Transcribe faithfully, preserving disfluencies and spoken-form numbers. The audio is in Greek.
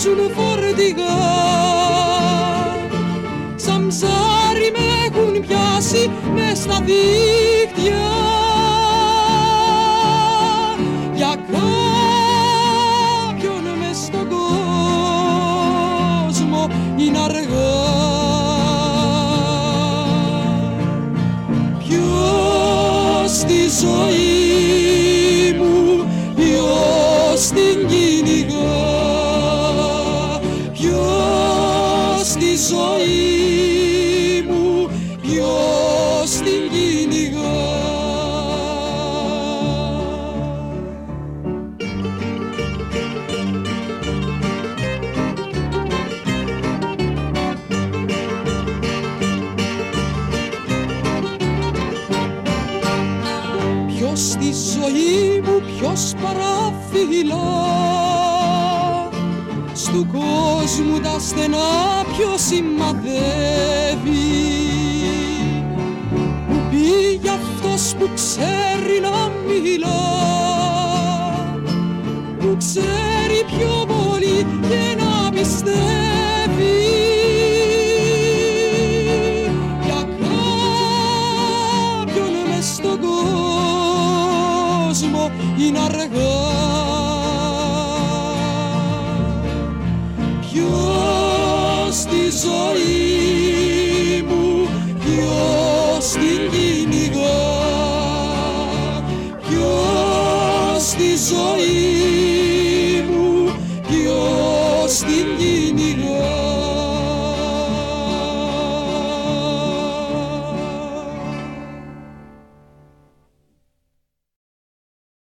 αλλάζουν φορτηγά. Σαν ψάρι με έχουν πιάσει μες στα δίχτυα. Για κάποιον μες στον κόσμο είναι αργά. Ποιος στη ζωή μου, ποιος την κυνηγά, ποιος στη ζωή μου, ποιος την κυνηγά. Ποιος στη ζωή μου, ποιος παραφυλά, στου κόσμου τα στενά ποιος σημαδεύει. Που πήγε αυτός που ξέρει να μιλά, που ξέρει πιο πολύ και να πιστεύει. Για κάποιον μες στον κόσμο είναι αργά. Ποιος στη ζωή μου, ποιος την κυνηγά, ποιος στη ζωή